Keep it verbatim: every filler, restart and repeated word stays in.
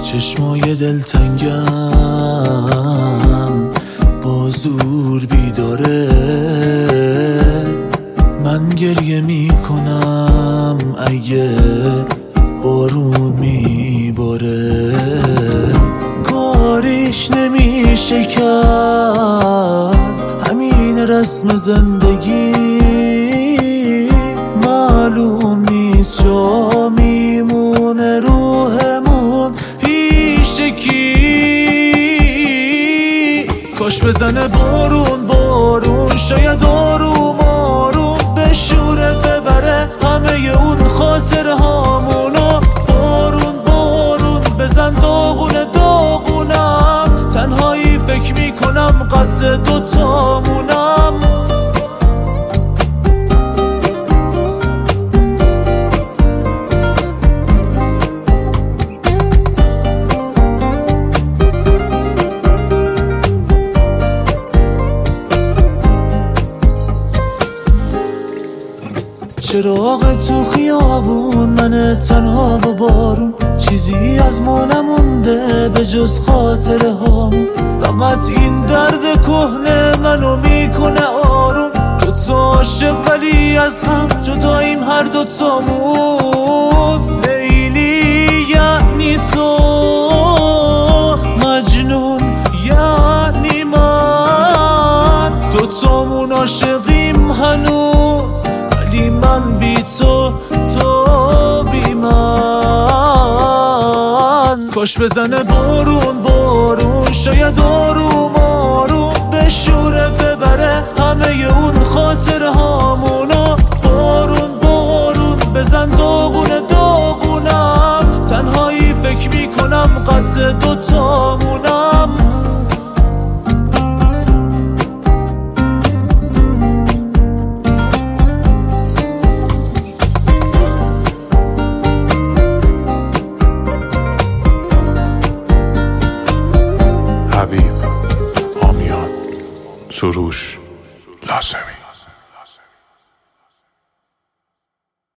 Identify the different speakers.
Speaker 1: چشمای دلتنگم با زور بیداره، من گریه میکنم اگه بارون میباره. کاریش نمیشه کرد، همین رسم زندگی، معلوم نیست جا میمونه روحمون پیش کی. کاش بزنه بارون بارون، شاید آروم آروم بشوره ببره همه اون خاطره هامونو. بارون بارون بزن داغونه داغونم، تنهایی فکر میکنم قد دوتامونم. چراغ تو خیابون، من تنها و بارون، چیزی از ما نمونده به جز خاطره هامون. فقط این درد کهنه منو میکنه آروم. دو تا عاشق ولی از هم جداییم هر دو تامون. لیلی یعنی تو، مجنون یعنی من، دو تامون عاشقیم هنوز، ولی من بی تو تو بی من. کاش بزنه بارون بارون، شاید آروم آروم بشوره ببره همه اون خاطره هامونو. بارون بارون بزن داغونه داغونم، تنهایی فکر میکنم قد دوتامونم.
Speaker 2: حبیب آمیان، سروش لازمی.